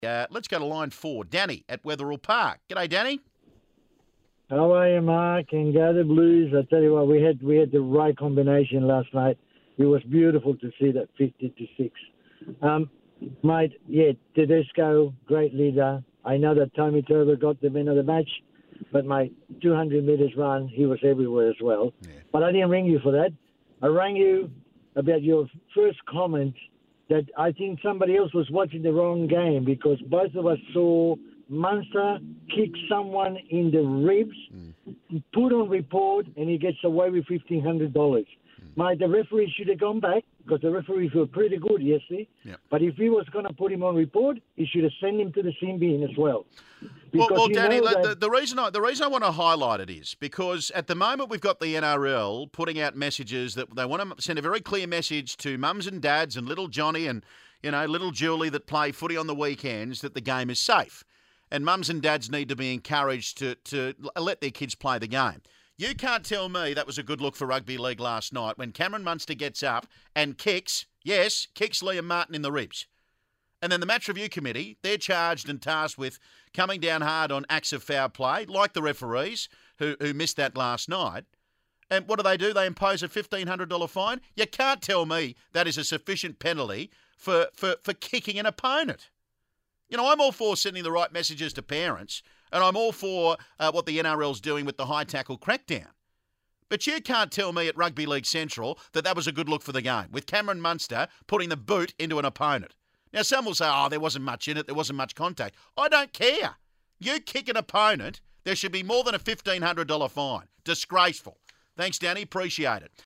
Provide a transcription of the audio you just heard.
Let's go to line 4. Danny at Wetherill Park. G'day, Danny. How are you, Mark? And go the Blues. I tell you what, we had the right combination last night. It was beautiful to see that 50-6. Mate, yeah, Tedesco, great leader. I know that Tommy Turbo got the win of the match, but my 200 metres run, he was everywhere as well. Yeah. But I didn't ring you for that. I rang you about your first comment that I think somebody else was watching the wrong game because both of us saw Munster kick someone in the ribs, put on report, and he gets away with $1,500. Mate, the referee should have gone back because the referees were pretty good yesterday. Yep. But if he was going to put him on report, he should have sent him to the sin bin as well. Well, Danny, the reason I want to highlight it is because at the moment we've got the NRL putting out messages that they want to send a very clear message to mums and dads and little Johnny and little Julie that play footy on the weekends that the game is safe, and mums and dads need to be encouraged to let their kids play the game. You can't tell me that was a good look for rugby league last night when Cameron Munster gets up and kicks Liam Martin in the ribs. And then the match review committee, they're charged and tasked with coming down hard on acts of foul play, like the referees who missed that last night. And what do? They impose a $1,500 fine? You can't tell me that is a sufficient penalty for kicking an opponent. I'm all for sending the right messages to parents, and I'm all for what the NRL's doing with the high tackle crackdown. But you can't tell me at Rugby League Central that was a good look for the game, with Cameron Munster putting the boot into an opponent. Now, some will say, there wasn't much in it, there wasn't much contact. I don't care. You kick an opponent, there should be more than a $1,500 fine. Disgraceful. Thanks, Danny. Appreciate it.